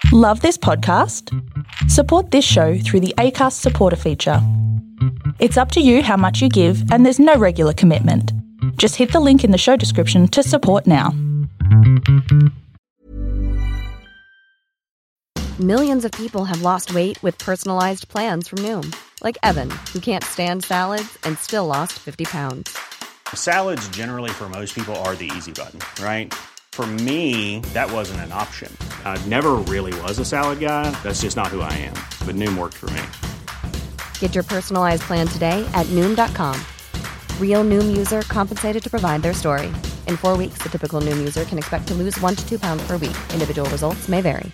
Love this podcast? Support this show through the Acast supporter feature. It's up to you how much you give, and there's no regular commitment. Just hit the link in the show description to support now. Millions of people have lost weight with personalized plans from Noom. Like Evan, who can't stand salads and still lost 50 pounds. Salads generally for most people are the easy button, right? For me, that wasn't an option. I never really was a salad guy. That's just not who I am. But Noom worked for me. Get your personalized plan today at Noom.com. Real Noom user compensated to provide their story. In 4 weeks, the typical Noom user can expect to lose 1 to 2 pounds per week. Individual results may vary.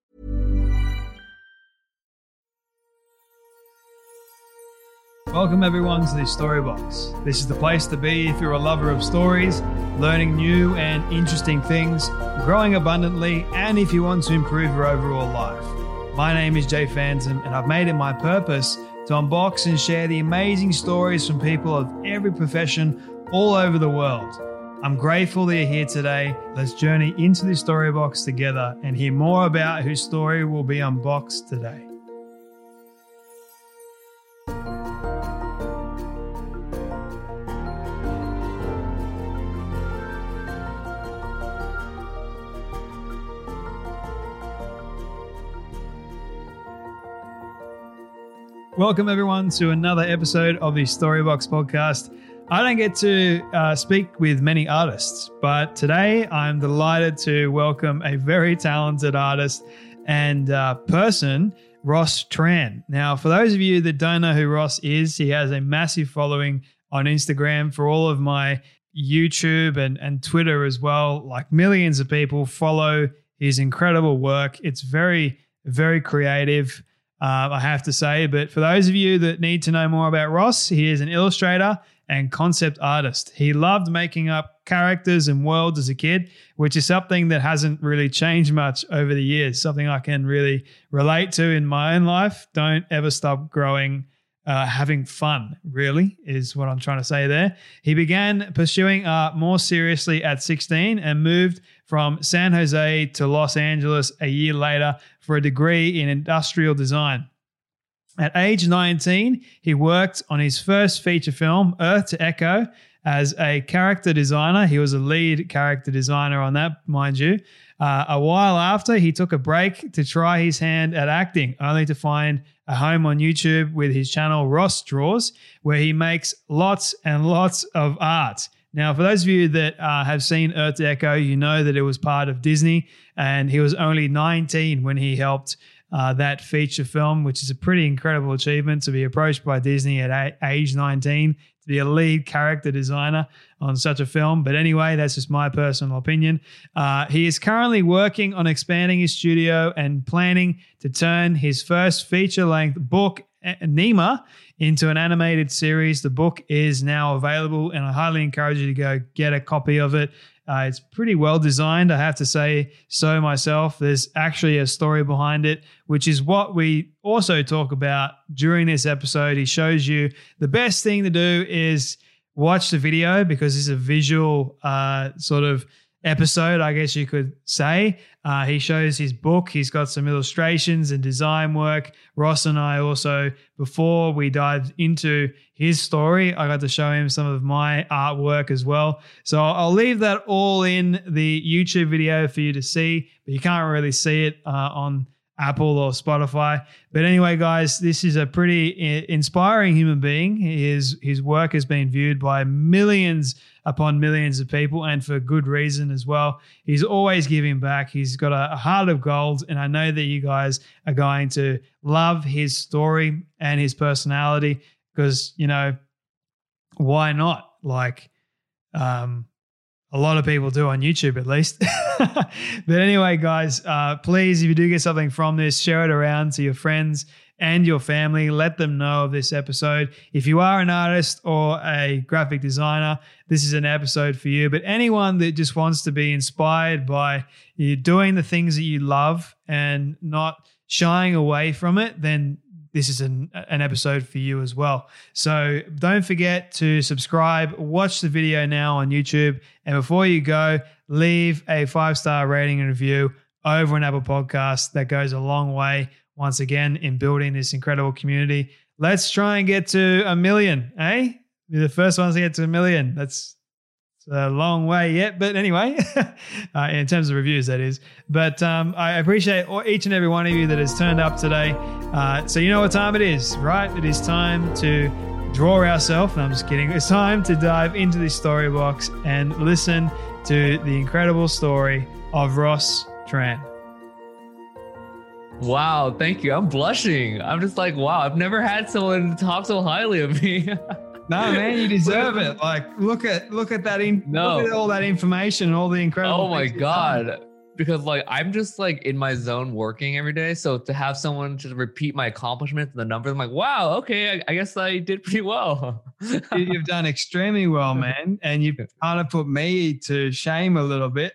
Welcome everyone to the Storybox. This is the place to be if you're a lover of stories, learning new and interesting things, growing abundantly, and if you want to improve your overall life. My name is Jay Phantom, and I've made it my purpose to unbox and share the amazing stories from people of every profession all over the world. I'm grateful that you're here today. Let's journey into the Storybox together and hear more about whose story will be unboxed today. Welcome everyone to another episode of the Storybox podcast. I don't get to speak with many artists, but today I'm delighted to welcome a very talented artist and person, Ross Tran. Now, for those of you that don't know who Ross is, he has a massive following on Instagram. For all of my YouTube and Twitter as well, like millions of people follow his incredible work. It's very, very creative. I have to say, but for those of you that need to know more about Ross, he is an illustrator and concept artist. He loved making up characters and worlds as a kid, which is something that hasn't really changed much over the years, something I can really relate to in my own life. Don't ever stop growing, having fun, really, is what I'm trying to say there. He began pursuing art more seriously at 16 and moved from San Jose to Los Angeles a year later for a degree in industrial design. At age 19, he worked on his first feature film, Earth to Echo, as a character designer. He was a lead character designer on that, mind you. A while after, he took a break to try his hand at acting, only to find a home on YouTube with his channel, Ross Draws, where he makes lots and lots of art. Now, for those of you that have seen Earth to Echo, you know that it was part of Disney, and he was only 19 when he helped that feature film, which is a pretty incredible achievement to be approached by Disney at age 19 to be a lead character designer on such a film. But anyway, that's just my personal opinion. He is currently working on expanding his studio and planning to turn his first feature-length book, Nima, into an animated series. The book is now available, and I highly encourage you to go get a copy of it. It's pretty well designed, I have to say so myself. There's actually a story behind it, which is what we also talk about during this episode. He shows you the best thing to do is watch the video because it's a visual sort of episode, I guess you could say. He shows his book. He's got some illustrations and design work. Ross and I also, before we dived into his story, I got to show him some of my artwork as well. So I'll leave that all in the YouTube video for you to see, but you can't really see it on Apple or Spotify. But anyway, guys, this is a pretty inspiring human being. His work has been viewed by millions upon millions of people, and for good reason as well. He's always giving back. He's got a heart of gold, and I know that you guys are going to love his story and his personality because, you know, why not? Like, a lot of people do on YouTube, at least. But anyway, guys, please, if you do get something from this, share it around to your friends and your family. Let them know of this episode. If you are an artist or a graphic designer, this is an episode for you. But anyone that just wants to be inspired by you doing the things that you love and not shying away from it, then this is an episode for you as well. So don't forget to subscribe, watch the video now on YouTube, and before you go, leave a 5-star rating and review over on Apple Podcasts. That goes a long way, once again, in building this incredible community. Let's try and get to 1 million, eh? We're the first ones to get to 1 million. That's a long way yet, but anyway, in terms of reviews, that is. But I appreciate each and every one of you that has turned up today. So you know what time it is, right? It is time to draw ourselves. No, I'm just kidding. It's time to dive into this story box and listen to the incredible story of Ross Tran. Wow, thank you. I'm blushing. I'm just like, wow, I've never had someone talk so highly of me. No, man, you deserve it. Like, look at that. Look at all that information, all the incredible. Oh my God. Because like, I'm just like in my zone working every day. So to have someone just repeat my accomplishments and the numbers, I'm like, wow, okay, I guess I did pretty well. You've done extremely well, man. And you've kind of put me to shame a little bit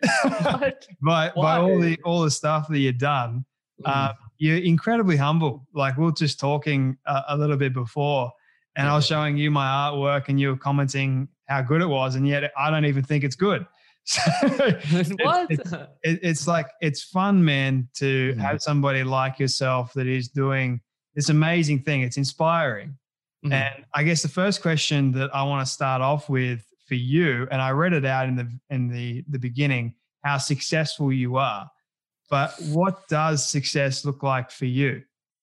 by all the stuff that you've done. You're incredibly humble. Like, we were just talking a little bit before, and I was showing you my artwork and you were commenting how good it was. And yet I don't even think it's good. So what? It's like, it's fun, man, to have somebody like yourself that is doing this amazing thing. It's inspiring. And I guess the first question that I want to start off with for you, and I read it out in the beginning, how successful you are. But what does success look like for you?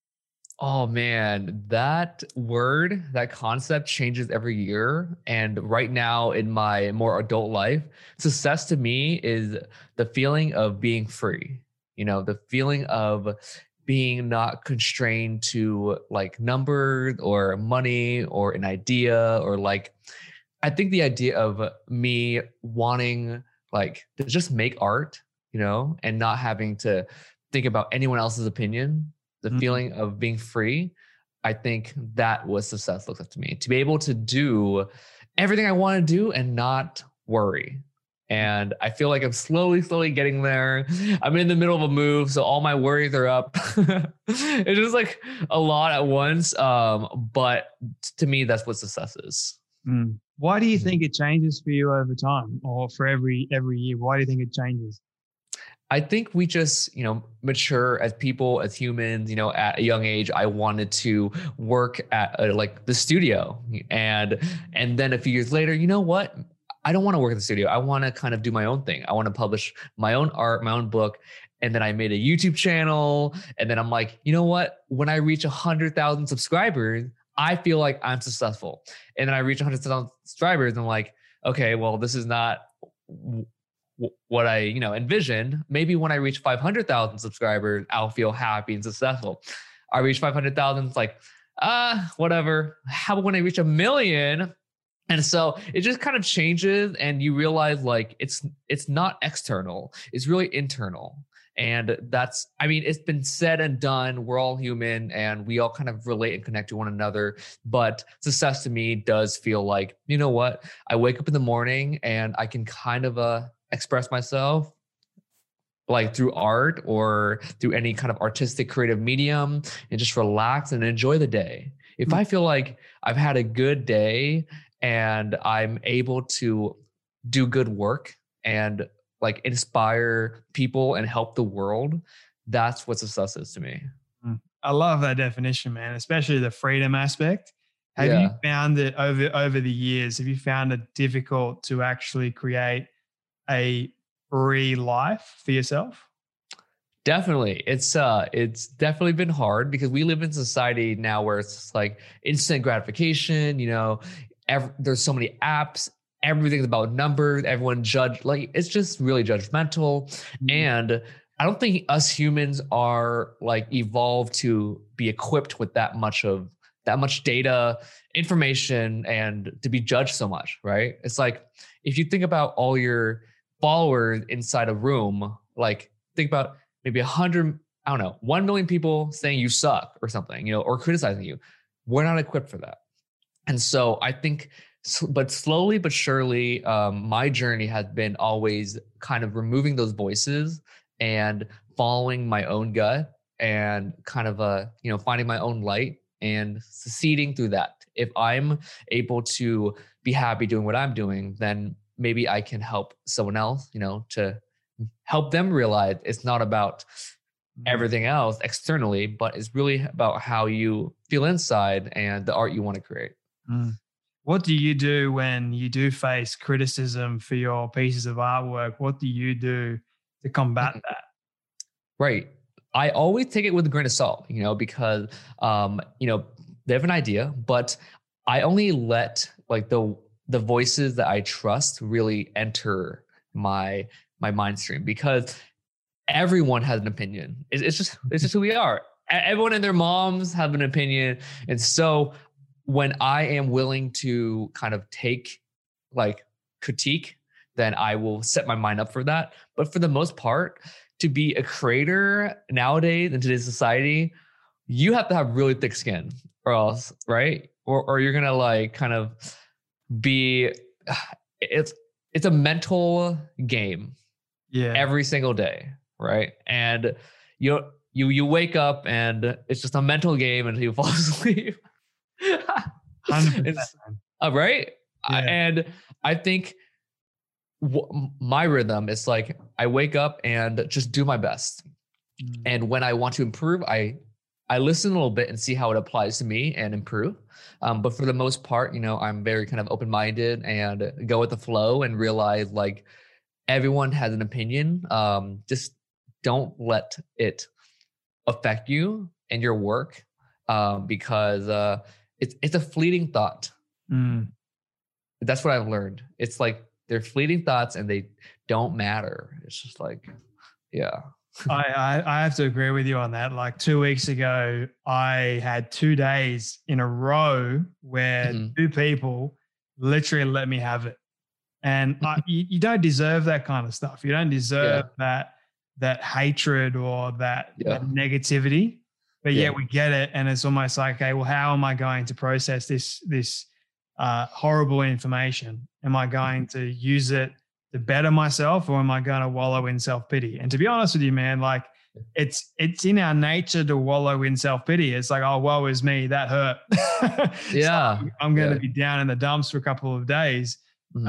Oh man, that word, that concept changes every year. And right now in my more adult life, success to me is the feeling of being free, the feeling of being not constrained to like numbers or money or an idea, or like, I think the idea of me wanting like to just make art, and not having to think about anyone else's opinion, the feeling of being free, I think that was success looked like to me. To be able to do everything I want to do and not worry. And I feel like I'm slowly getting there. I'm in the middle of a move, so all my worries are up. It's just like a lot at once. But to me, that's what success is. Why do you think it changes for you over time, or for every year? Why do you think it changes? I think we just, mature as people, as humans. At a young age, I wanted to work at like the studio, and then a few years later, you know what? I don't want to work at the studio. I want to kind of do my own thing. I want to publish my own art, my own book. And then I made a YouTube channel, and then I'm like, you know what? When I reach 100,000 subscribers, I feel like I'm successful. And then I reach 100,000 subscribers, and I'm like, okay, well, this is not what I, envisioned. Maybe when I reach 500,000 subscribers, I'll feel happy and successful. I reach 500,000, it's like, whatever. How about when I reach 1 million? And so it just kind of changes, and you realize like, it's not external, it's really internal. And that's, it's been said and done. We're all human and we all kind of relate and connect to one another. But success to me does feel like, you know what? I wake up in the morning and I can kind of express myself like through art or through any kind of artistic creative medium, and just relax and enjoy the day. If I feel like I've had a good day and I'm able to do good work and like inspire people and help the world, that's what success is to me. I love that definition, man, especially the freedom aspect. Have you found that over the years, have you found it difficult to actually create a free life for yourself? Definitely. It's definitely been hard because we live in society now where it's like instant gratification, there's so many apps, everything's about numbers, everyone it's just really judgmental. And I don't think us humans are like evolved to be equipped with that much data, information, and to be judged so much, right? It's like, if you think about all your followers inside a room, like think about maybe 100, 1 million people saying you suck or something, or criticizing you. We're not equipped for that. And so I think, but slowly but surely, my journey has been always kind of removing those voices and following my own gut and kind of, finding my own light and succeeding through that. If I'm able to be happy doing what I'm doing, then maybe I can help someone else, to help them realize it's not about everything else externally, but it's really about how you feel inside and the art you want to create. What do you do when you do face criticism for your pieces of artwork? What do you do to combat that? Right. I always take it with a grain of salt, because, they have an idea, but I only let like the voices that I trust really enter my mind stream, because everyone has an opinion. It's just who we are. Everyone and their moms have an opinion. And so when I am willing to kind of take like critique, then I will set my mind up for that. But for the most part, to be a creator nowadays in today's society, you have to have really thick skin, or else, right? Or you're gonna like kind of be, it's a mental game every single day, right? And you wake up and it's just a mental game until you fall asleep. 100%. Right? Yeah. And I think my rhythm is like, I wake up and just do my best. And when I want to improve, I listen a little bit and see how it applies to me and improve. But for the most part, I'm very kind of open-minded and go with the flow and realize like everyone has an opinion. Just don't let it affect you and your work, because it's a fleeting thought. That's what I've learned. It's like they're fleeting thoughts and they don't matter. It's just like, yeah. I have to agree with you on that. Like 2 weeks ago, I had 2 days in a row where two people literally let me have it. And you don't deserve that kind of stuff. You don't deserve that hatred or that negativity. But yet we get it. And it's almost like, okay, well, how am I going to process this horrible information? Am I going to use it to better myself, or am I going to wallow in self-pity? And to be honest with you, man, like it's in our nature to wallow in self-pity. It's like, oh, woe is me, that hurt. Yeah. So I'm going to be down in the dumps for a couple of days.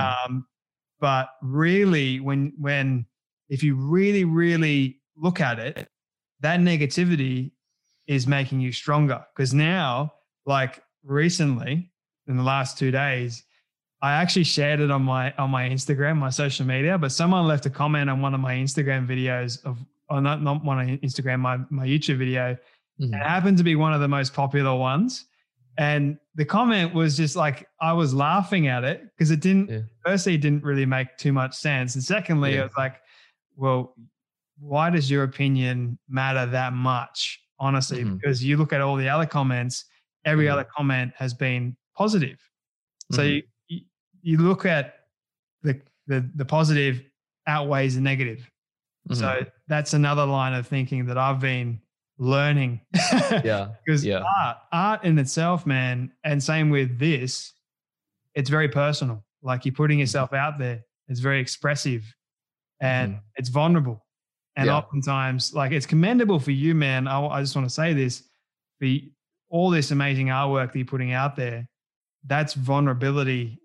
But really, if you really, really look at it, that negativity is making you stronger. Because now, like recently, in the last 2 days, I actually shared it on my Instagram, my social media, but someone left a comment on one of my Instagram videos not one on Instagram, my YouTube video. It happened to be one of the most popular ones. And the comment was just like, I was laughing at it because firstly, it didn't really make too much sense. And secondly, I was like, well, why does your opinion matter that much? Honestly, because you look at all the other comments, every other comment has been positive. So you look at the positive outweighs the negative. So that's another line of thinking that I've been learning. Because art in itself, man, and same with this, it's very personal. Like you're putting yourself out there. It's very expressive and it's vulnerable. And oftentimes, like it's commendable for you, man. I just want to say this, for all this amazing artwork that you're putting out there, that's vulnerability.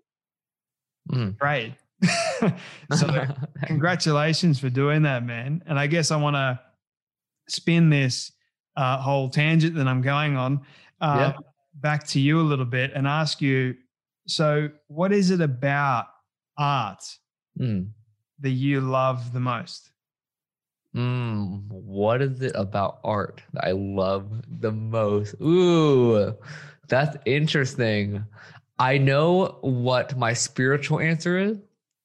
Great. So congratulations for doing that, man. And I guess I want to spin this whole tangent that I'm going on back to you a little bit and ask you, so what is it about art that you love the most? What is it about art that I love the most? Ooh, that's interesting. I know what my spiritual answer is.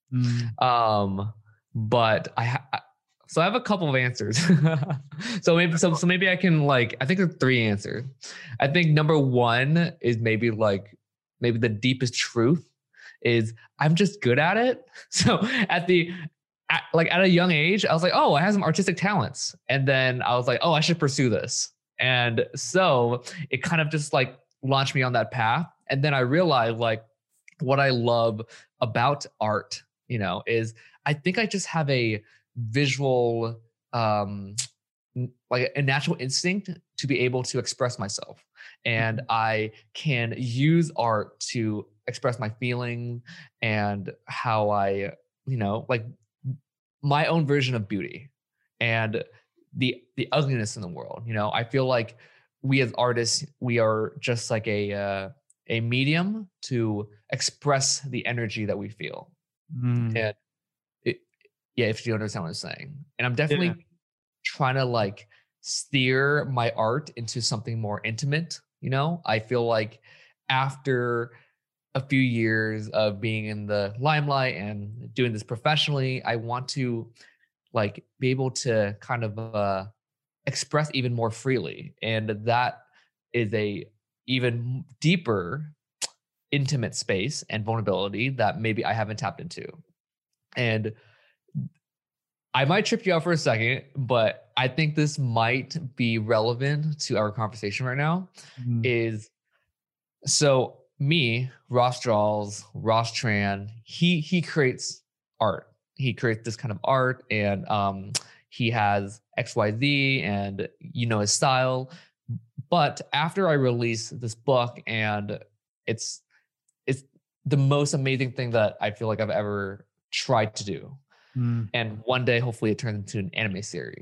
But I have a couple of answers. so maybe I can I think there's 3 answers. I think number 1 is maybe the deepest truth is I'm just good at it. So at a young age, I was like, oh, I have some artistic talents. And then I was like, oh, I should pursue this. And so it kind of just launched me on that path. And then I realized what I love about art, is I think I just have a visual, a natural instinct to be able to express myself. And I can use art to express my feeling and how I, my own version of beauty and the ugliness in the world. You know, I feel like we as artists, we are just like a medium to express the energy that we feel. And yeah, if you understand what I'm saying. And I'm definitely trying to like steer my art into something more intimate. You know, I feel like after a few years of being in the limelight and doing this professionally, I want to like be able to kind of express even more freely. And that is a even deeper intimate space and vulnerability that maybe I haven't tapped into. And I might trip you out for a second, but I think this might be relevant to our conversation right now. Is so me, Ross Draws, Ross Tran, he creates art. He creates this kind of art, and he has XYZ and you know his style. But after I release this book, and it's the most amazing thing that I feel like I've ever tried to do. And one day, hopefully, it turns into an anime series.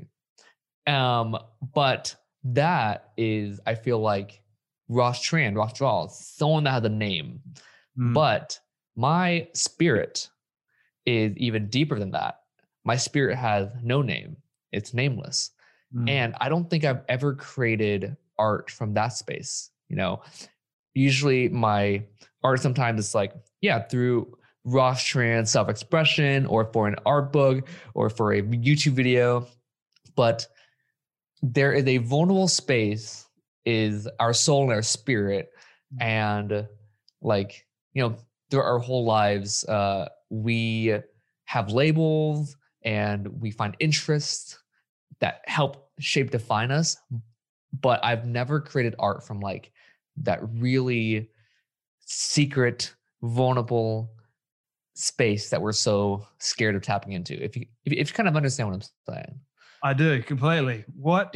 But that is, I feel like Ross Tran, Ross Draws, someone that has a name. But my spirit is even deeper than that. My spirit has no name. It's nameless. And I don't think I've ever created art from that space. You know, usually my art sometimes it's like, yeah, through Ross Tran self-expression or for an art book or for a YouTube video. But there is a vulnerable space, is our soul and our spirit. And like, you know, through our whole lives, we have labels and we find interests that help shape define us. But I've never created art from like that really secret, vulnerable space that we're so scared of tapping into. If you kind of understand what I'm saying. I do completely. What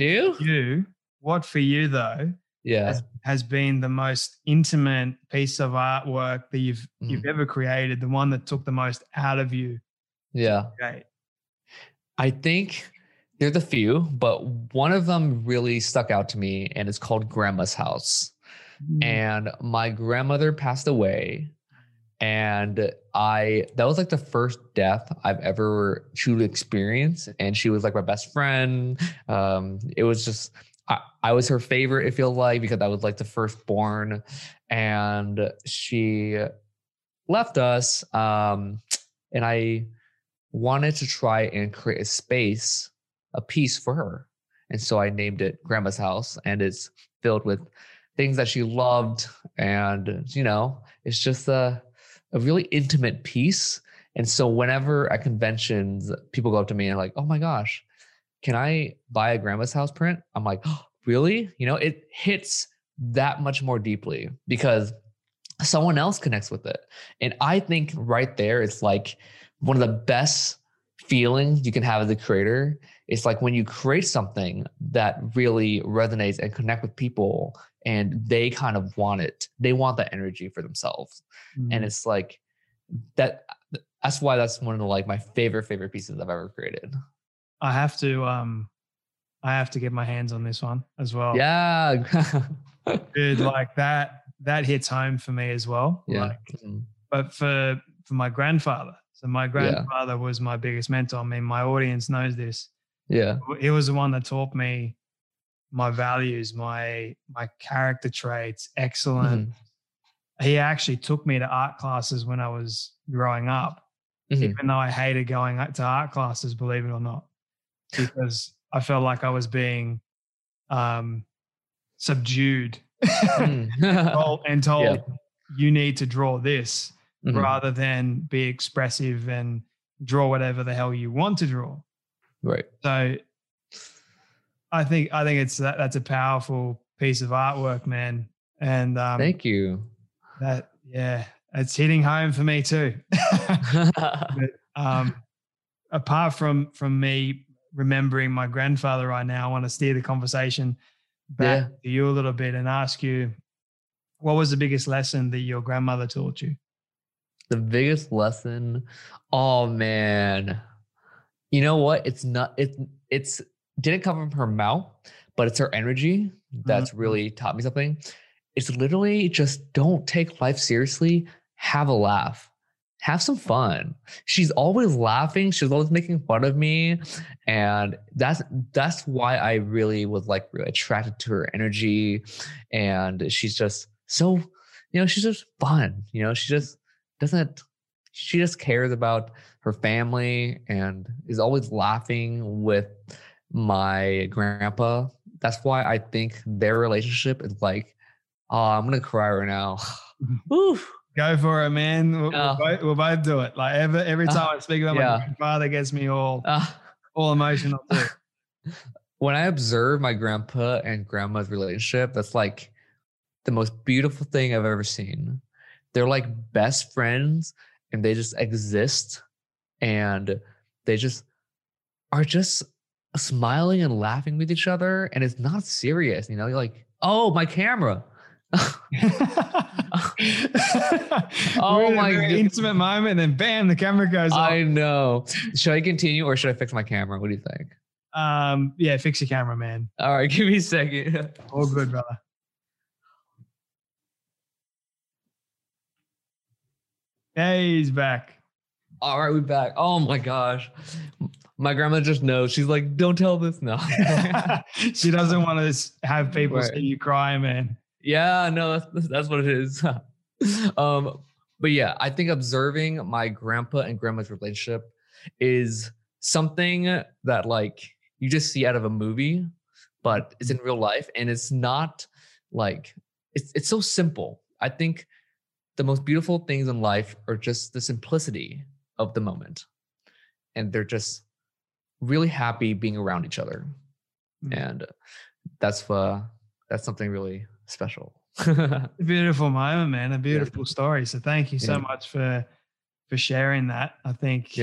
for you though? Yeah. Has been the most intimate piece of artwork that you've ever created, the one that took the most out of you? Yeah. Okay. I think there's a few, but one of them really stuck out to me, and it's called Grandma's House. And my grandmother passed away, and that was like the first death I've ever truly experienced. And she was like my best friend. It was just, I was her favorite, it feels like, because I was like the firstborn, and she left us. And I wanted to try and create a space, a piece for her. And so I named it Grandma's House, and it's filled with things that she loved. And, you know, it's just a really intimate piece. And so whenever at conventions, people go up to me and are like, oh my gosh, can I buy a Grandma's House print? I'm like, oh, really? You know, it hits that much more deeply because someone else connects with it. And I think right there, it's like one of the best feelings you can have as a creator. It's like when you create something that really resonates and connect with people, and they kind of want it. They want that energy for themselves. And it's like that. That's why that's one of the, like my favorite pieces I've ever created. I have to get my hands on this one as well. Yeah. Dude, like that hits home for me as well. Yeah. Like, but for my grandfather. So my grandfather was my biggest mentor. I mean, my audience knows this. Yeah. He was the one that taught me my values, my character traits, excellent. He actually took me to art classes when I was growing up, even though I hated going to art classes, believe it or not, because I felt like I was being subdued and told you need to draw this rather than be expressive and draw whatever the hell you want to draw. Right. So I think it's that's a powerful piece of artwork, man. And thank you. It's hitting home for me too. But, apart from me remembering my grandfather right now, I want to steer the conversation back to you a little bit and ask you, what was the biggest lesson that your grandmother taught you? The biggest lesson? Oh man. You know what? It's not, it's didn't come from her mouth, but it's her energy that's really taught me something. It's literally just don't take life seriously. Have a laugh. Have some fun. She's always laughing. She's always making fun of me. And that's why I really was like really attracted to her energy. And she's just so, she's just fun. She just doesn't, she just cares about her family and is always laughing with my grandpa. That's why I think their relationship is like, oh, I'm going to cry right now. Woo. Go for it, man. We'll both do it. Like every time I speak about my grandfather, gets me all emotional too. When I observe my grandpa and grandma's relationship, that's like the most beautiful thing I've ever seen. They're like best friends and they just exist and they just are just smiling and laughing with each other. And it's not serious, you're like, oh, my camera. Oh my god! Intimate moment, and then bam, the camera goes off. I know. Should I continue or should I fix my camera? What do you think? Yeah, fix your camera, man. All right, give me a second. All good, brother. Hey, he's back. All right, we're back. Oh my gosh. My grandma just knows. She's like, don't tell this now. She doesn't want to have people see you cry, man. Yeah, no, that's what it is. But yeah, I think observing my grandpa and grandma's relationship is something that like you just see out of a movie, but it's in real life. And it's not like, it's so simple. I think the most beautiful things in life are just the simplicity of the moment. And they're just really happy being around each other. And that's something really special. A beautiful moment, man. A beautiful story. So thank you so much for sharing that. I think,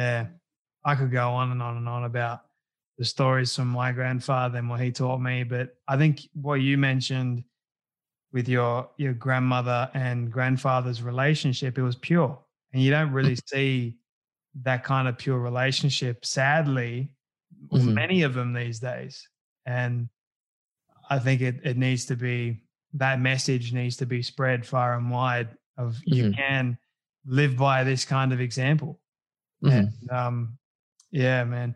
I could go on and on and on about the stories from my grandfather and what he taught me. But I think what you mentioned with your grandmother and grandfather's relationship, it was pure. And you don't really see that kind of pure relationship, sadly, with many of them these days. And I think it needs to be, that message needs to be spread far and wide of you can live by this kind of example. And yeah, man.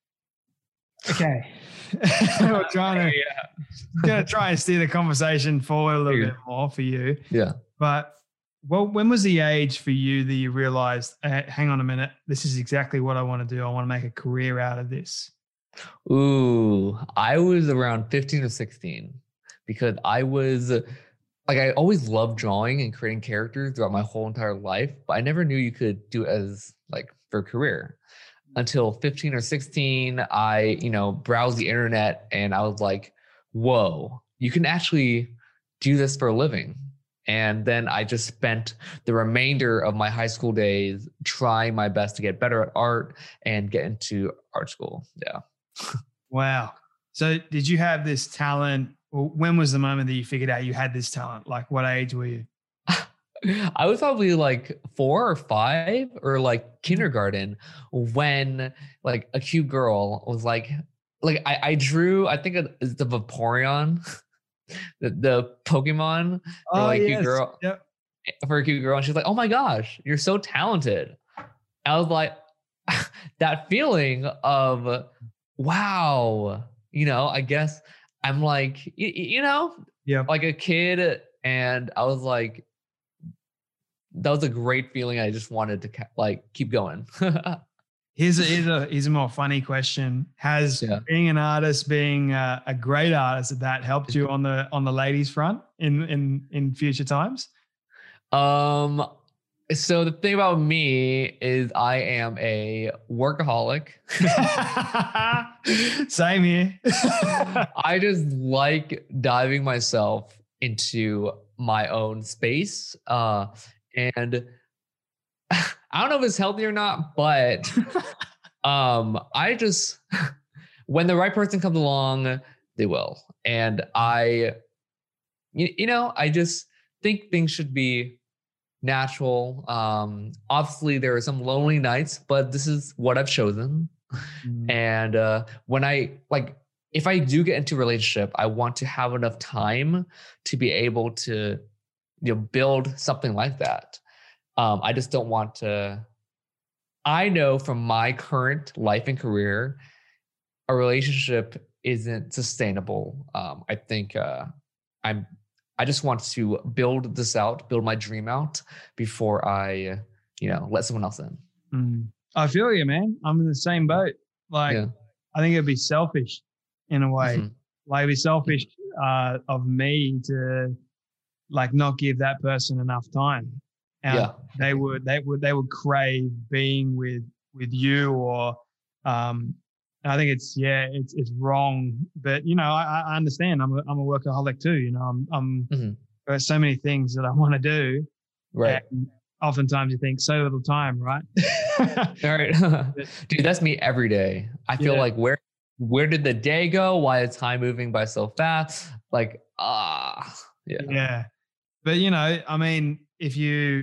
Okay. We're trying to gonna try and steer the conversation forward a little bit more for you. Yeah. But when was the age for you that you realized, hang on a minute, this is exactly what I want to do. I want to make a career out of this. Ooh, I was around 15 or 16 because I was like, I always loved drawing and creating characters throughout my whole entire life, but I never knew you could do it as like for a career until 15 or 16. I, browsed the internet and I was like, whoa, you can actually do this for a living. And then I just spent the remainder of my high school days trying my best to get better at art and get into art school. Yeah. Wow. So did you have this talent? Well, when was the moment that you figured out you had this talent? Like what age were you? I was probably like 4 or 5 or like kindergarten when like a cute girl was like I drew, I think it's the Vaporeon. The Pokemon for like cute girl, for a cute girl, and she's like, "Oh my gosh, you're so talented!" I was like, that feeling of, wow, I guess I'm like, like a kid, and I was like, that was a great feeling. I just wanted to like keep going. Here's a more funny question. Has being an artist, being a great artist, that helped you on the ladies front in future times? So the thing about me is I am a workaholic. Same here. I just like diving myself into my own space. And I don't know if it's healthy or not, but I just, when the right person comes along, they will. And I just think things should be natural. Obviously there are some lonely nights, but this is what I've chosen. And when if I do get into a relationship, I want to have enough time to be able to, build something like that. I just don't want to. I know from my current life and career, a relationship isn't sustainable. I think I just want to build this out, build my dream out before I, let someone else in. I feel you, man. I'm in the same boat. I think it'd be selfish in a way. It'd be selfish of me to not give that person enough time. And they would crave being with you, or I think it's wrong. But I understand. I'm a workaholic too. I'm there's so many things that I want to do. Right. And oftentimes you think so little time, right? All right. Dude, that's me every day. I feel like where did the day go? Why is time moving by so fast? Yeah. But if you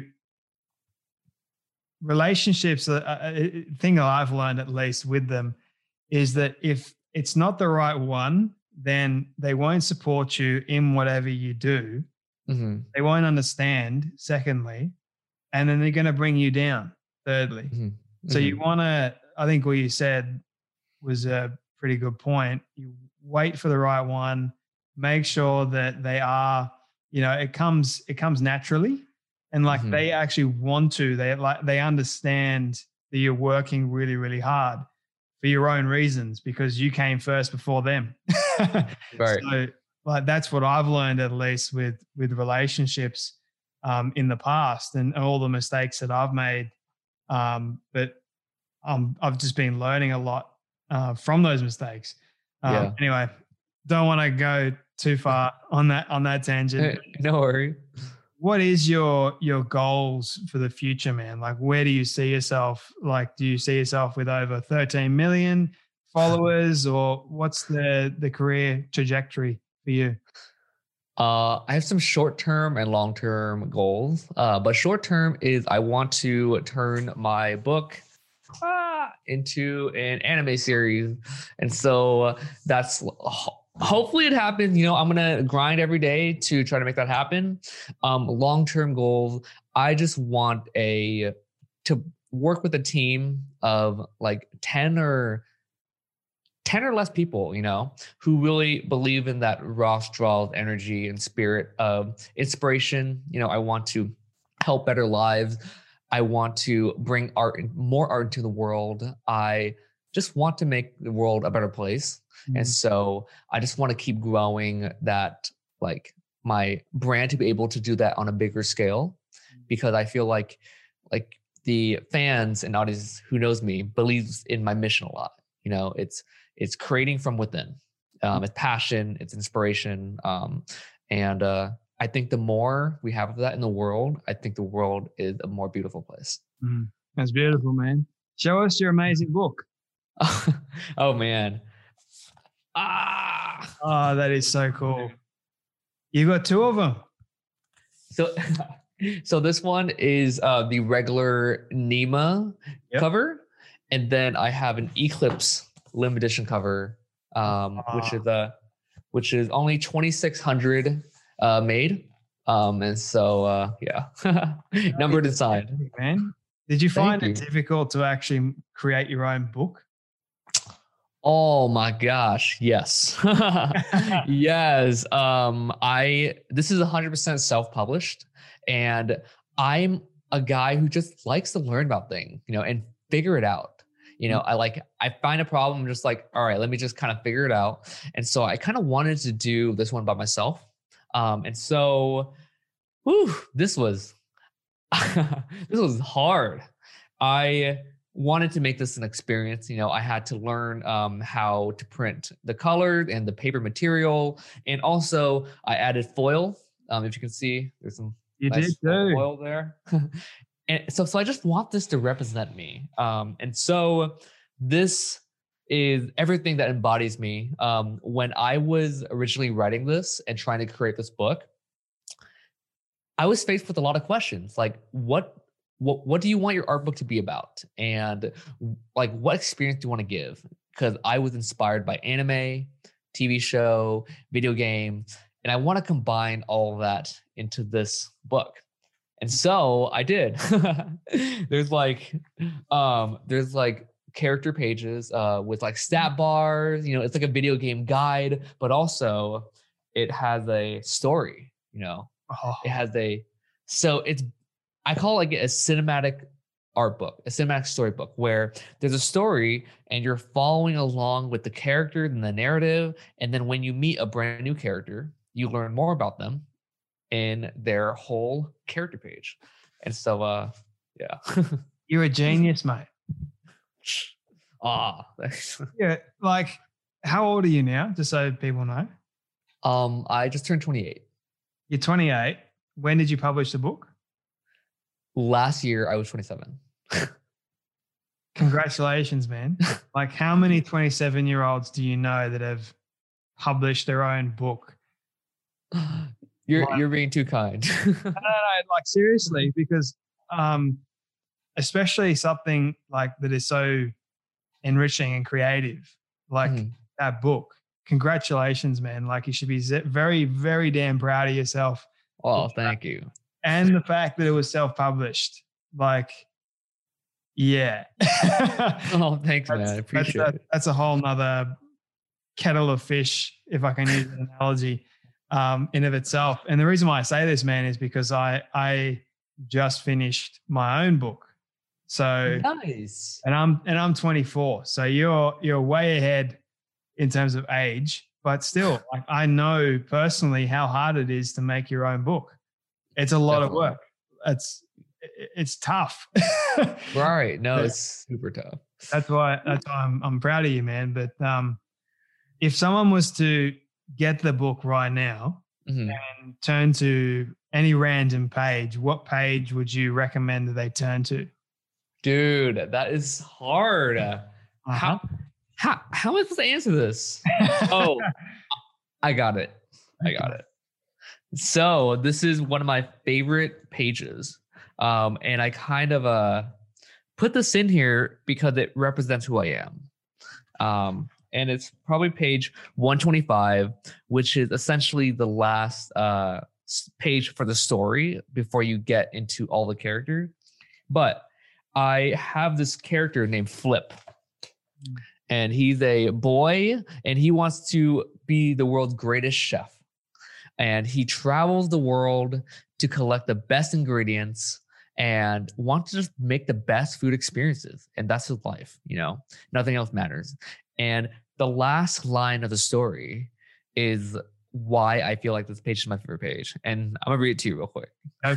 relationships, a thing that I've learned at least with them is that if it's not the right one, then they won't support you in whatever you do. They won't understand, secondly, and then they're going to bring you down, thirdly. So you want to, I think what you said was a pretty good point. You wait for the right one, make sure that they are, it comes naturally. And they actually want to, they understand that you're working really, really hard for your own reasons because you came first before them. Right. So that's what I've learned, at least with relationships in the past and all the mistakes that I've made. But I've just been learning a lot from those mistakes. Anyway, don't want to go too far on that tangent. No worry. What is your goals for the future, man? Where do you see yourself? Do you see yourself with over 13 million followers, or what's the career trajectory for you? I have some short-term and long-term goals. But short-term is I want to turn my book into an anime series. And so that's hopefully it happens. I'm going to grind every day to try to make that happen. Long-term goals, I just want to work with a team of 10 or less people, who really believe in that raw straw of energy and spirit of inspiration. I want to help better lives. I want to bring more art into the world. I just want to make the world a better place. And so I just want to keep growing that, my brand, to be able to do that on a bigger scale, because I feel like the fans and audience who knows me believes in my mission a lot. It's creating from within. It's passion, it's inspiration. And I think the more we have of that in the world, I think the world is a more beautiful place. That's beautiful, man. Show us your amazing book. Oh, man. Oh, that is so cool. You got two of them. So this one is the regular Nima cover. And then I have an Eclipse limited edition cover, which is only 2,600 made. And so, numbered and signed. Man, did you find it difficult to actually create your own book? Oh my gosh. Yes. Yes. This is 100% self-published, and I'm a guy who just likes to learn about things, and figure it out. I find a problem, I'm just all right, let me just kind of figure it out. And so I kind of wanted to do this one by myself. And so, this was hard. I wanted to make this an experience. I had to learn how to print the color and the paper material. And also I added foil. If you can see, there's some foil there. And so I just want this to represent me. And so this is everything that embodies me. When I was originally writing this and trying to create this book, I was faced with a lot of questions, like what what do you want your art book to be about? And like, what experience do you want to give? Because I was inspired by anime, TV show, video game, and I want to combine all of that into this book. And so I did. There's like character pages with like stat bars, you know, it's like a video game guide, but also it has a story, you know. It has I call it like a cinematic art book, a cinematic storybook, where there's a story and you're following along with the character and the narrative. And then when you meet a brand new character, you learn more about them in their whole character page. And so, yeah. You're a genius, mate. Thanks. Yeah. Like, how old are you now? Just so people know. I just turned 28. You're 28. When did you publish the book? Last year, I was 27. Congratulations, man. Like, how many 27-year-olds do you know that have published their own book? You're being too kind. No, like seriously, because especially something like that is so enriching and creative, like that book. Congratulations, man. Like, you should be very, very damn proud of yourself. Oh, thank you. And the fact that it was self-published, like, yeah. Oh, thanks, man. I appreciate it. That's a whole nother kettle of fish, if I can use an analogy, in of itself. And the reason why I say this, man, is because I just finished my own book. So nice. And I'm 24. So you're way ahead in terms of age, but still, like, I know personally how hard it is to make your own book. It's a lot of work. It's tough. Right. No, it's super tough. That's why I'm proud of you, man. But if someone was to get the book right now and turn to any random page, what page would you recommend that they turn to? Dude, that is hard. How am I supposed to answer this? Oh, I got it. So this is one of my favorite pages. And I kind of put this in here because it represents who I am. And it's probably page 125, which is essentially the last page for the story before you get into all the characters. But I have this character named Flip. And he's a boy, and he wants to be the world's greatest chef. And he travels the world to collect the best ingredients and wants to just make the best food experiences. And that's his life, you know, nothing else matters. And the last line of the story is why I feel like this page is my favorite page. And I'm gonna read it to you real quick. Okay.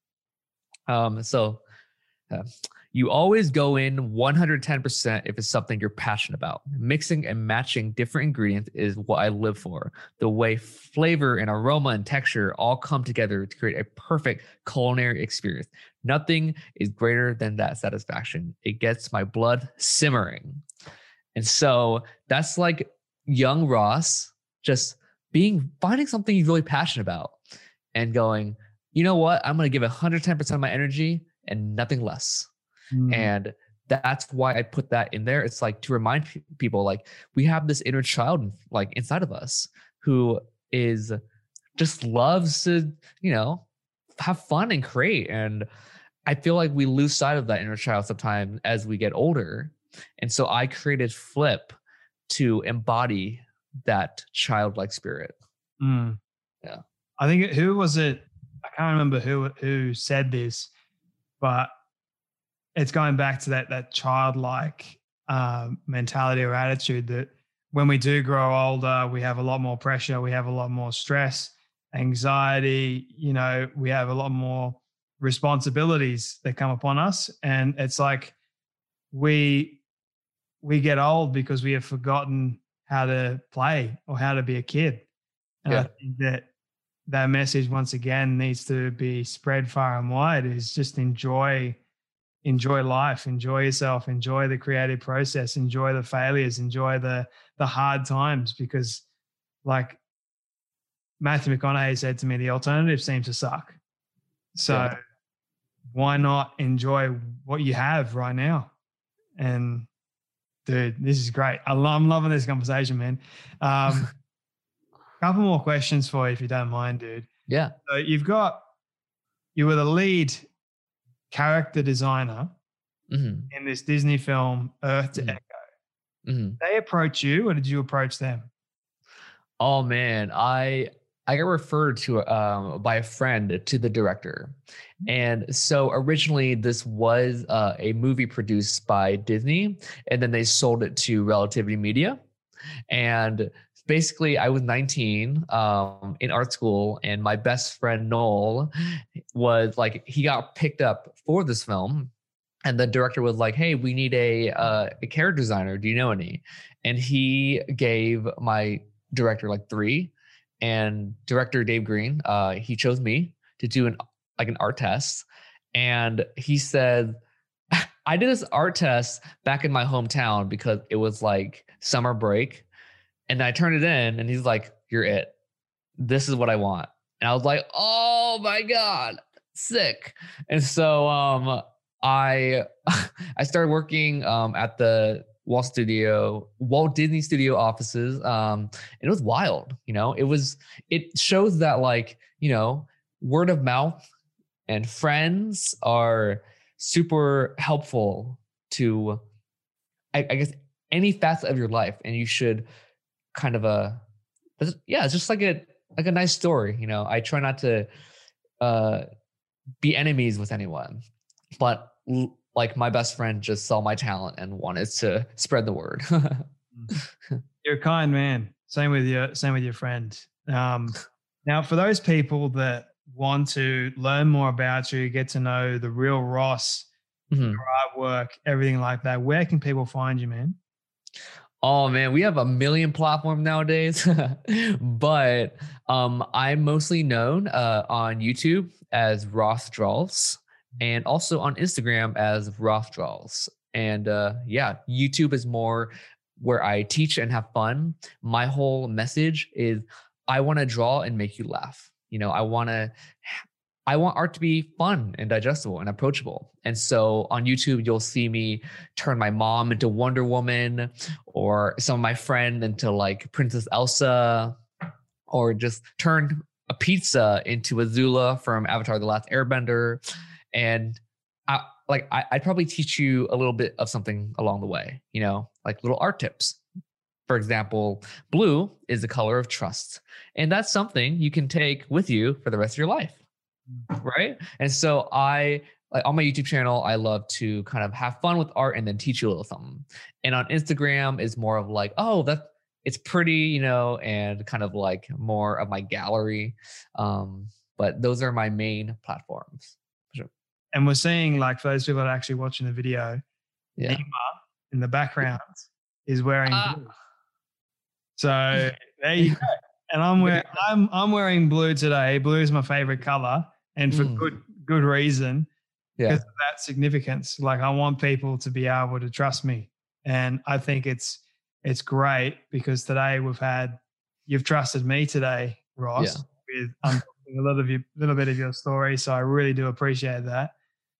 You always go in 110% if it's something you're passionate about. Mixing and matching different ingredients is what I live for. The way flavor and aroma and texture all come together to create a perfect culinary experience. Nothing is greater than that satisfaction. It gets my blood simmering. And so that's like young Ross just finding something he's really passionate about and going, you know what? I'm going to give 110% of my energy and nothing less. And that's why I put that in there. It's like to remind people, like, we have this inner child like inside of us who is just loves to, you know, have fun and create. And I feel like we lose sight of that inner child sometimes as we get older. And so I created Flip to embody that childlike spirit. Yeah. I think who was it? I can't remember who said this, but it's going back to that childlike mentality or attitude that when we do grow older, we have a lot more pressure, we have a lot more stress, anxiety, you know, we have a lot more responsibilities that come upon us. And it's like we get old because we have forgotten how to play or how to be a kid. And I think that message once again needs to be spread far and wide, is just enjoy life, enjoy yourself, enjoy the creative process, enjoy the failures, enjoy the hard times, because like Matthew McConaughey said to me, the alternative seems to suck. So why not enjoy what you have right now? And dude, this is great. I'm loving this conversation, man. Couple more questions for you, if you don't mind, dude. Yeah. So you were the lead character designer in this Disney film, Earth to Echo. Did they approach you, or did you approach them? Oh man, I got referred to by a friend to the director, and so originally this was a movie produced by Disney, and then they sold it to Relativity Media, and basically I was 19 in art school, and my best friend Noel was like, he got picked up for this film. And the director was like, "Hey, we need a character designer. Do you know any?" And he gave my director like 3, and director Dave Green, he chose me to do an art test. And he said, I did this art test back in my hometown because it was like summer break, and I turned it in, and he's like, "You're it. This is what I want." And I was like, "Oh my God, sick." And so I started working at the Walt Disney Studio offices. And it was wild, it shows that, like, word of mouth and friends are super helpful to, I guess, any facet of your life. And you should kind of it's just like a nice story. I try not to be enemies with anyone, but like my best friend just saw my talent and wanted to spread the word. You're a kind man. Same with your friend. Now, for those people that want to learn more about you, get to know the real Ross, your artwork, everything like that, where can people find you, man? Oh man, we have a million platforms nowadays, but I'm mostly known on YouTube as Ross Draws, and also on Instagram as Ross Draws. And YouTube is more where I teach and have fun. My whole message is I want to draw and make you laugh. I want art to be fun and digestible and approachable. And so on YouTube, you'll see me turn my mom into Wonder Woman, or some of my friend into like Princess Elsa, or just turn a pizza into Azula from Avatar: The Last Airbender. And I'd probably teach you a little bit of something along the way, like little art tips. For example, blue is the color of trust. And that's something you can take with you for the rest of your life. Right. And so on my YouTube channel, I love to kind of have fun with art and then teach you a little something. And on Instagram is more of like, it's pretty, and kind of like more of my gallery. But those are my main platforms. Sure. And we're seeing, like, for those people that are actually watching the video, Nima in the background is wearing blue. So there you go. And I'm wearing blue today. Blue is my favorite color, and for good reason. Because of that significance. Like, I want people to be able to trust me, and I think it's great because today you've trusted me today, Ross, with unpacking a little bit of your story. So I really do appreciate that.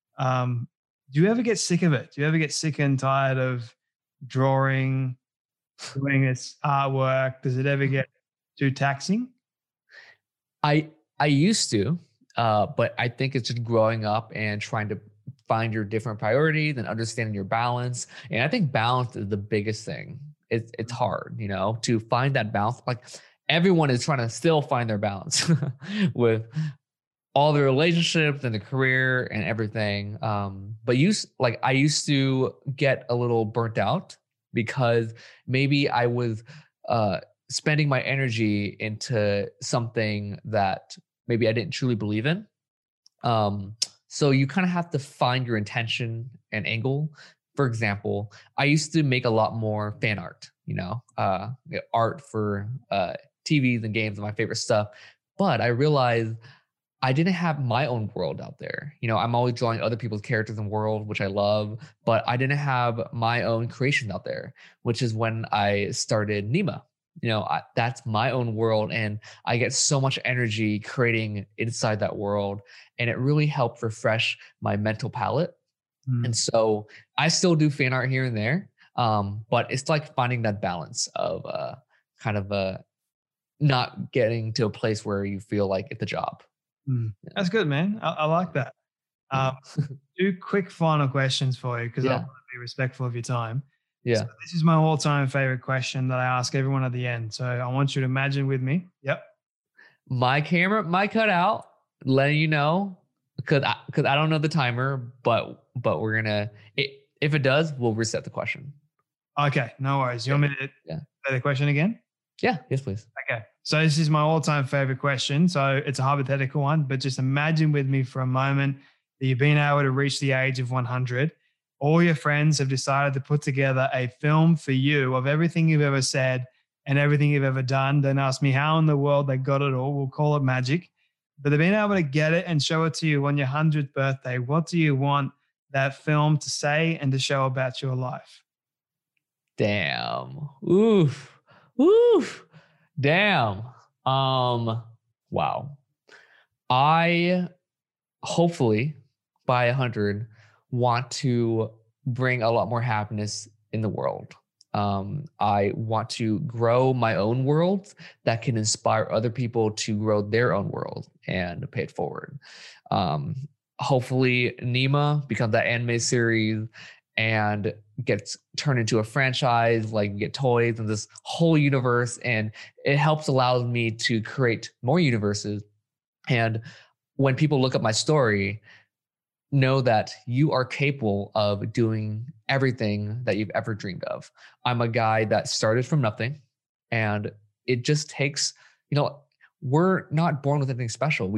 Do you ever get sick of it? Do you ever get sick and tired of drawing, doing this artwork? Does it ever get too taxing? I used to, but I think it's just growing up and trying to find your different priorities and understanding your balance. And I think balance is the biggest thing. It's hard, to find that balance. Like, everyone is trying to still find their balance with all the relationships and the career and everything. But I used to get a little burnt out because maybe I was spending my energy into something that maybe I didn't truly believe in. So you kind of have to find your intention and angle. For example, I used to make a lot more fan art, art for TVs and games and my favorite stuff. But I realized I didn't have my own world out there. I'm always drawing other people's characters and world, which I love, but I didn't have my own creations out there, which is when I started Nima. that's my own world, and I get so much energy creating inside that world, and it really helped refresh my mental palette. And so I still do fan art here and there, but it's like finding that balance of kind of not getting to a place where you feel like it's a job. That's good, man. I like that. Two quick final questions for you, because I want to be respectful of your time. Yeah. So this is my all-time favorite question that I ask everyone at the end. So I want you to imagine with me. Yep. My camera might cut out, letting you know, because I don't know the timer, but we're gonna. If it does, we'll reset the question. Okay, no worries. You want me to say the question again? Yeah. Yes, please. Okay. So this is my all-time favorite question. So it's a hypothetical one, but just imagine with me for a moment that you've been able to reach the age of 100. All your friends have decided to put together a film for you of everything you've ever said and everything you've ever done. Don't ask me how in the world they got it all. We'll call it magic. But they've been able to get it and show it to you on your 100th birthday. What do you want that film to say and to show about your life? Damn. Oof. Damn. Wow. I hopefully by 100 want to bring a lot more happiness in the world. I want to grow my own world that can inspire other people to grow their own world and pay it forward. Hopefully Nima becomes that anime series and gets turned into a franchise, like get toys and this whole universe. And it helps allow me to create more universes. And when people look at my story, know that you are capable of doing everything that you've ever dreamed of. I'm a guy that started from nothing, and it just takes, we're not born with anything special.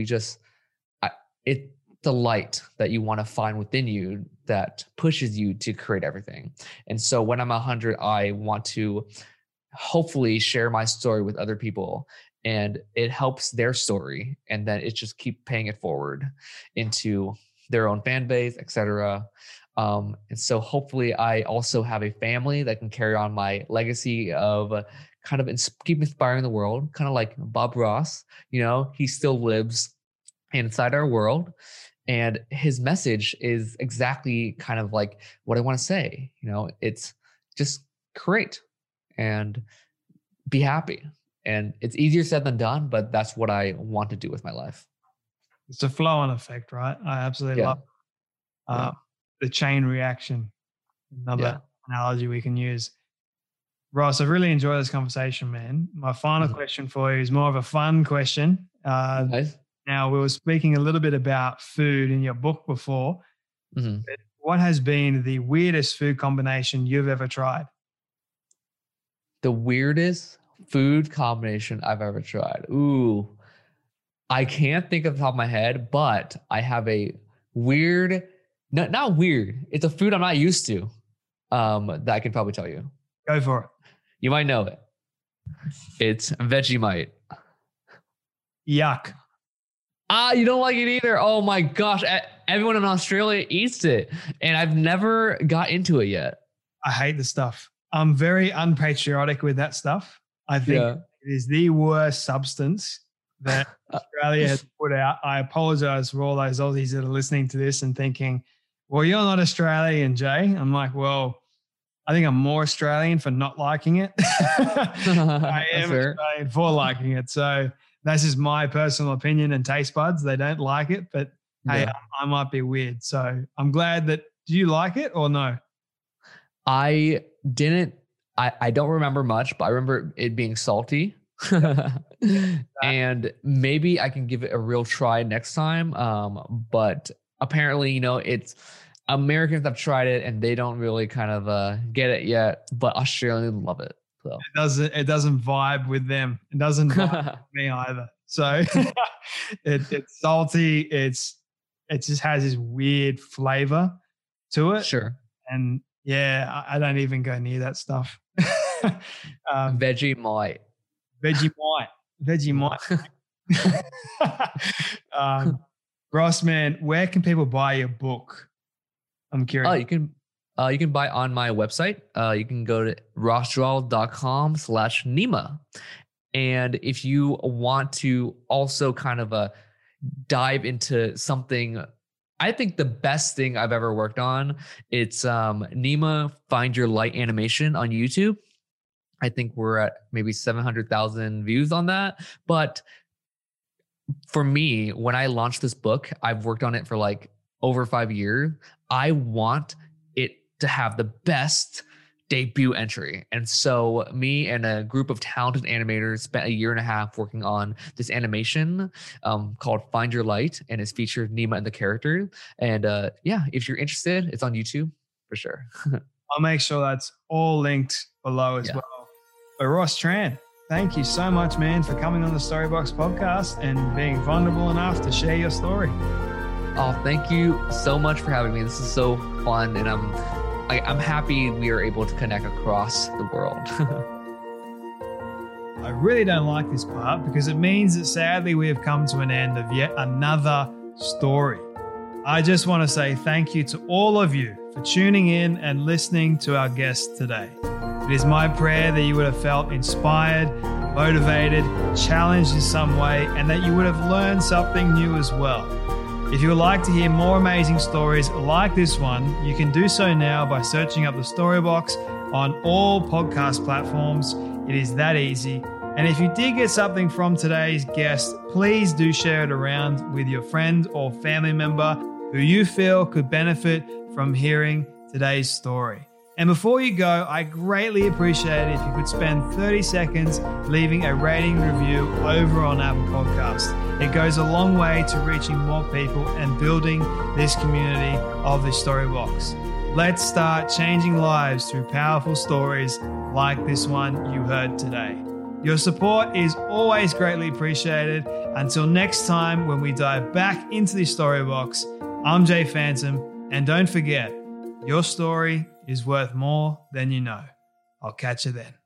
It's the light that you want to find within you that pushes you to create everything. And so when I'm 100, I want to hopefully share my story with other people, and it helps their story. And then it just keep paying it forward into their own fan base, etc. And so hopefully I also have a family that can carry on my legacy of kind of keep inspiring the world, kind of like Bob Ross. He still lives inside our world, and his message is exactly kind of like what I want to say. It's just create and be happy. And it's easier said than done, but that's what I want to do with my life. It's a flow-on effect, right? I absolutely love the chain reaction. Another analogy we can use. Ross, I've really enjoyed this conversation, man. My final question for you is more of a fun question. Nice. Now, we were speaking a little bit about food in your book before. But what has been the weirdest food combination you've ever tried? The weirdest food combination I've ever tried. Ooh. I can't think of the top of my head, but I have a weird, not weird. It's a food I'm not used to that I can probably tell you. Go for it. You might know it. It's Vegemite. Yuck. You don't like it either? Oh my gosh. Everyone in Australia eats it, and I've never got into it yet. I hate the stuff. I'm very unpatriotic with that stuff. I think it is the worst substance that Australia has put out. I apologize for all those Aussies that are listening to this and thinking, well, you're not Australian, Jay. I'm like, well, I think I'm more Australian for not liking it. I am Australian for liking it. So that's just my personal opinion and taste buds. They don't like it, but hey, I might be weird. So I'm glad that, do you like it or no? I didn't. I don't remember much, but I remember it being salty. And maybe I can give it a real try next time. But apparently, it's Americans have tried it and they don't really kind of get it yet, but Australians love it. So it doesn't vibe with them. It doesn't vibe with me either. So it's salty. It just has this weird flavor to it. Sure. And yeah, I don't even go near that stuff. Vegemite. Ross, man, where can people buy your book? I'm curious. Oh, you can. You can buy on my website. You can go to rossdrawal.com/Nima. And if you want to also kind of dive into something, I think the best thing I've ever worked on, it's Nima Find Your Light Animation on YouTube. I think we're at maybe 700,000 views on that. But for me, when I launched this book, I've worked on it for like over 5 years. I want it to have the best debut entry. And so me and a group of talented animators spent 1.5 years working on this animation called Find Your Light, and it's featured Nima and the character. And if you're interested, it's on YouTube for sure. I'll make sure that's all linked below as well. But Ross Tran, thank you so much, man, for coming on the Storybox podcast and being vulnerable enough to share your story. Oh, thank you so much for having me. This is so fun, and I'm happy we are able to connect across the world. I really don't like this part because it means that sadly we have come to an end of yet another story. I just want to say thank you to all of you for tuning in and listening to our guest today. It is my prayer that you would have felt inspired, motivated, challenged in some way, and that you would have learned something new as well. If you would like to hear more amazing stories like this one, you can do so now by searching up the Storybox on all podcast platforms. It is that easy. And if you did get something from today's guest, please do share it around with your friend or family member who you feel could benefit from hearing today's story. And before you go, I greatly appreciate it if you could spend 30 seconds leaving a rating review over on Apple Podcasts. It goes a long way to reaching more people and building this community of the Storybox. Let's start changing lives through powerful stories like this one you heard today. Your support is always greatly appreciated. Until next time, when we dive back into the Storybox, I'm Jay Phantom, and don't forget, your story is worth more than you know. I'll catch you then.